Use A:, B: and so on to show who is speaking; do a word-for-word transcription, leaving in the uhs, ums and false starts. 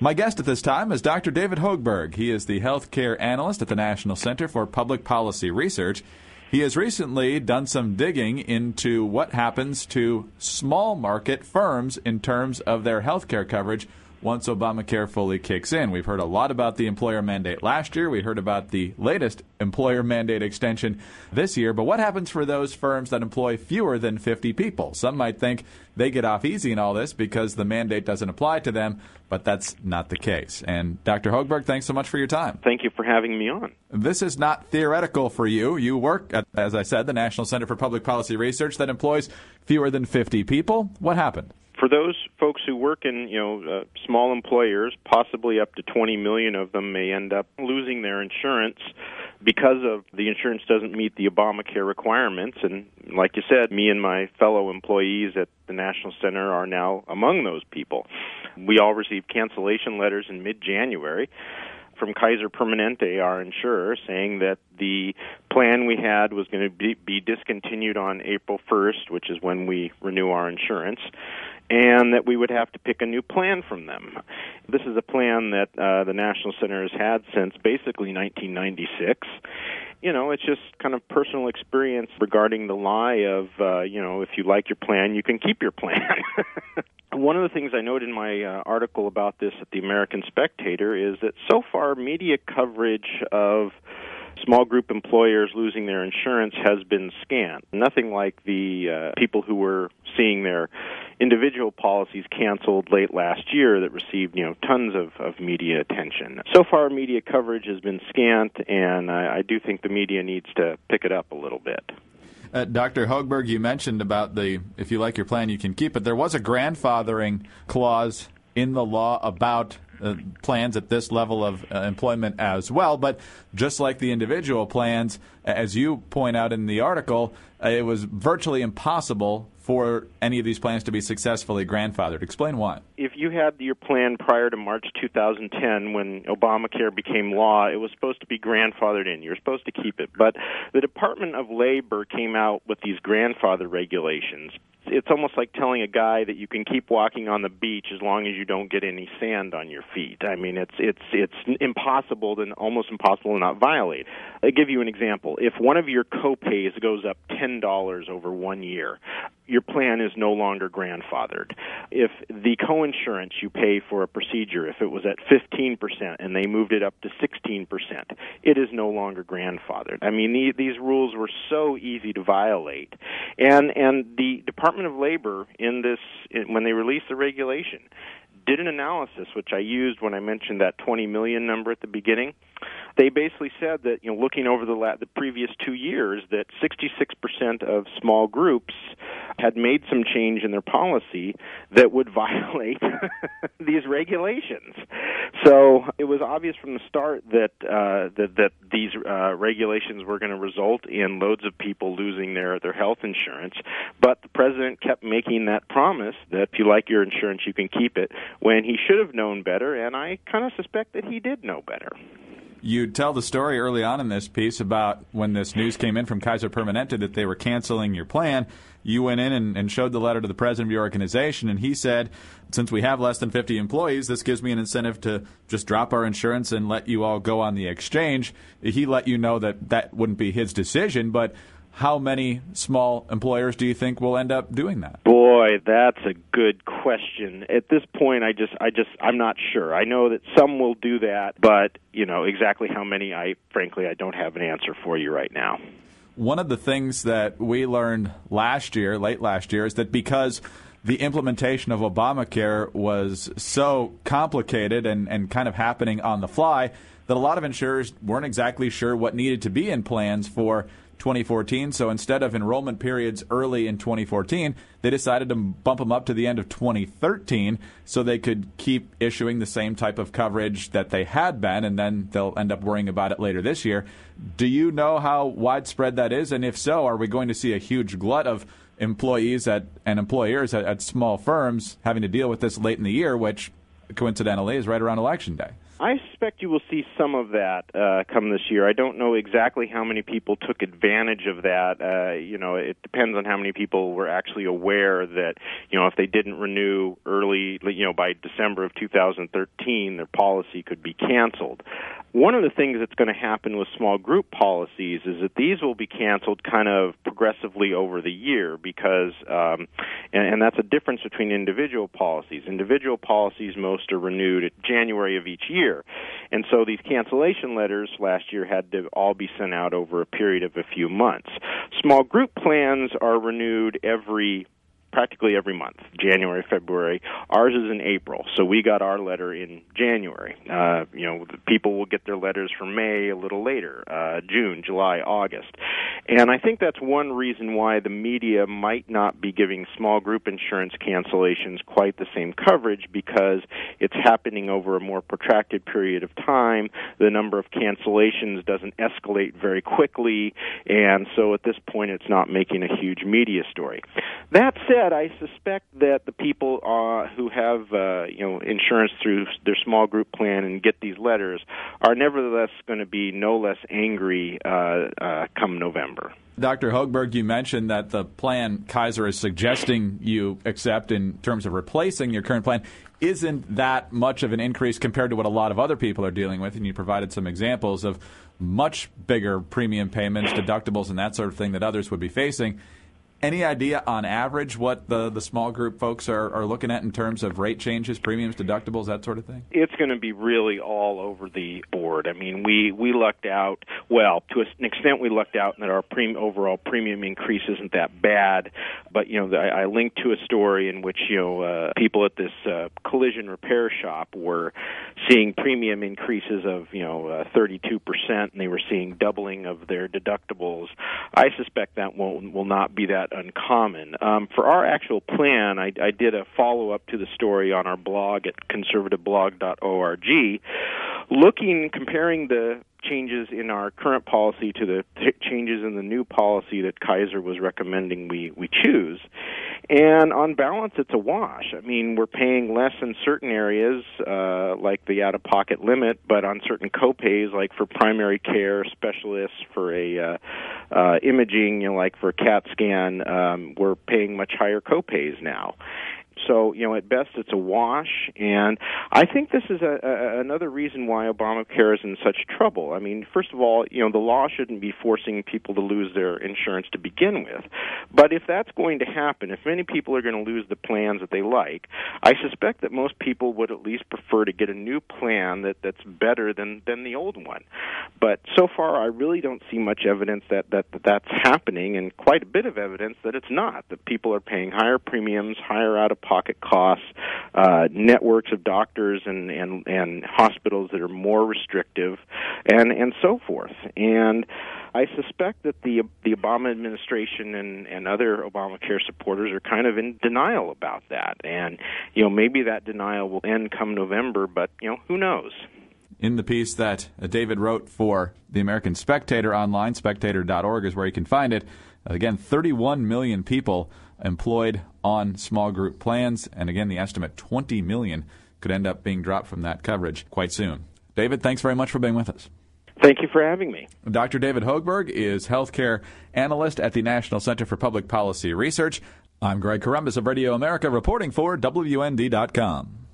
A: My guest at this time is Doctor David Hochberg. He is the healthcare analyst at the National Center for Public Policy Research. He has recently done some digging into what happens to small market firms in terms of their healthcare coverage once Obamacare fully kicks in. We've heard a lot about the employer mandate last year. We heard about the latest employer mandate extension this year. But what happens for those firms that employ fewer than fifty people? Some might think they get off easy in all this because the mandate doesn't apply to them, but that's not the case. And Doctor Hochberg, thanks so much for your time.
B: Thank you for having me on.
A: This is not theoretical for you. You work at, as I said, the National Center for Public Policy Research that employs fewer than fifty people. What happened?
B: For those folks who work in, you know, uh, small employers, possibly up to twenty million of them may end up losing their insurance because of the insurance doesn't meet the Obamacare requirements. And like you said, me and my fellow employees at the National Center are now among those people. We all received cancellation letters in mid-January from Kaiser Permanente, our insurer, saying that the plan we had was going to be, be discontinued on April first, which is when we renew our insurance, and that we would have to pick a new plan from them. This is a plan that uh, the National Center has had since basically nineteen ninety-six. You know, it's just kind of personal experience regarding the lie of, uh, you know, if you like your plan, you can keep your plan. One of the things I noted in my uh, article about this at the American Spectator is that so far media coverage of small group employers losing their insurance has been scant. Nothing like the uh, people who were seeing their individual policies canceled late last year that received, you know, tons of, of media attention. So far, media coverage has been scant, and I, I do think the media needs to pick it up a little bit.
A: Uh, Doctor Hochberg, you mentioned about the, if you like your plan, you can keep it. There was a grandfathering clause in the law about uh, plans at this level of uh, employment as well. But just like the individual plans, as you point out in the article, uh, it was virtually impossible for any of these plans to be successfully grandfathered. Explain why.
B: If you had your plan prior to March two thousand ten, when Obamacare became law, it was supposed to be grandfathered in. You're supposed to keep it. But the Department of Labor came out with these grandfather regulations. It's almost like telling a guy that you can keep walking on the beach as long as you don't get any sand on your feet. I mean, it's it's it's impossible, and almost impossible to not violate. I'll give you an example. If one of your co-pays goes up ten dollars over one year, your plan is no longer grandfathered. If the co-insurance you pay for a procedure, if it was at fifteen percent and they moved it up to sixteen percent, it is no longer grandfathered. I mean, the, these rules were so easy to violate. And and the Department of Labor, in this, when they released the regulation, did an analysis, which I used when I mentioned that twenty million number at the beginning. They basically said that, you know, looking over the, la- the previous two years, that sixty-six percent of small groups had made some change in their policy that would violate these regulations. So it was obvious from the start that uh, that, that these uh, regulations were going to result in loads of people losing their, their health insurance. But the president kept making that promise that if you like your insurance, you can keep it, when he should have known better, and I kind of suspect that he did know better.
A: You tell the story early on in this piece about when this news came in from Kaiser Permanente that they were canceling your plan. You went in and, and showed the letter to the president of your organization, and he said, since we have less than fifty employees, this gives me an incentive to just drop our insurance and let you all go on the exchange. He let you know that that wouldn't be his decision, but how many small employers do you think will end up doing that?
B: Boy, that's a good question. At this point, I just, I just, I'm not sure. I know that some will do that, but you know exactly how many. I frankly, I don't have an answer for you right now.
A: One of the things that we learned last year, late last year, is that because the implementation of Obamacare was so complicated and, and kind of happening on the fly, that a lot of insurers weren't exactly sure what needed to be in plans for twenty fourteen. So instead of enrollment periods early in twenty fourteen, they decided to bump them up to the end of twenty thirteen so they could keep issuing the same type of coverage that they had been, and then they'll end up worrying about it later this year. Do you know how widespread that is? And if so, are we going to see a huge glut of employees at, and employers at, at small firms having to deal with this late in the year, which coincidentally is right around Election Day?
B: I suspect you will see some of that uh, come this year. I don't know exactly how many people took advantage of that. Uh, you know, it depends on how many people were actually aware that, you know, if they didn't renew early, you know, by December of two thousand thirteen, their policy could be canceled. One of the things that's going to happen with small group policies is that these will be canceled kind of progressively over the year because, um, and, and that's a difference between individual policies. Individual policies, most are renewed at January of each year. And so these cancellation letters last year had to all be sent out over a period of a few months. Small group plans are renewed every practically every month, January, February. Ours is in April, so we got our letter in January. Uh, you know, people will get their letters for May a little later, uh, June, July, August. And I think that's one reason why the media might not be giving small group insurance cancellations quite the same coverage, because it's happening over a more protracted period of time. The number of cancellations doesn't escalate very quickly, and so at this point it's not making a huge media story. That said, I suspect that the people uh, who have uh, you know insurance through their small group plan and get these letters are nevertheless going to be no less angry uh, uh, come November.
A: Doctor Hochberg, you mentioned that the plan Kaiser is suggesting you accept in terms of replacing your current plan isn't that much of an increase compared to what a lot of other people are dealing with, and you provided some examples of much bigger premium payments, deductibles, and that sort of thing that others would be facing. Any idea on average what the, the small group folks are, are looking at in terms of rate changes, premiums, deductibles, that sort of thing?
B: It's going to be really all over the board. I mean, we, we lucked out, well, to an extent we lucked out in that our premium, overall premium increase isn't that bad. But, you know, I, I linked to a story in which, you know, uh, people at this uh, collision repair shop were seeing premium increases of, you know, uh, thirty-two percent, and they were seeing doubling of their deductibles. I suspect that won't, will not be that uncommon. Um, for our actual plan, I, I did a follow-up to the story on our blog at conservative blog dot org, looking, comparing the changes in our current policy to the t- changes in the new policy that Kaiser was recommending we, we choose. And on balance, it's a wash. I mean, we're paying less in certain areas, uh, like the out-of-pocket limit, but on certain copays, like for primary care specialists, for a uh, uh, imaging, you know, like for a CAT scan, um, we're paying much higher copays now. So, you know, at best it's a wash, and I think this is a, a, another reason why Obamacare is in such trouble. I mean, first of all, you know, the law shouldn't be forcing people to lose their insurance to begin with. But if that's going to happen, if many people are going to lose the plans that they like, I suspect that most people would at least prefer to get a new plan that, that's better than, than the old one. But so far, I really don't see much evidence that, that, that that's happening, and quite a bit of evidence that it's not, that people are paying higher premiums, higher out-of-pocket costs, uh, networks of doctors and, and, and hospitals that are more restrictive, and, and so forth. And I suspect that the the Obama administration and, and other Obamacare supporters are kind of in denial about that. And, you know, maybe that denial will end come November, but, you know, who knows?
A: In the piece that uh, David wrote for the American Spectator online, spectator dot org is where you can find it. Again, thirty-one million people employed on small group plans, and again, the estimate twenty million could end up being dropped from that coverage quite soon. David, thanks very much for being with us.
B: Thank you for having me.
A: Doctor David Hochberg is healthcare analyst at the National Center for Public Policy Research. I'm Greg Corombos of Radio America reporting for W N D dot com.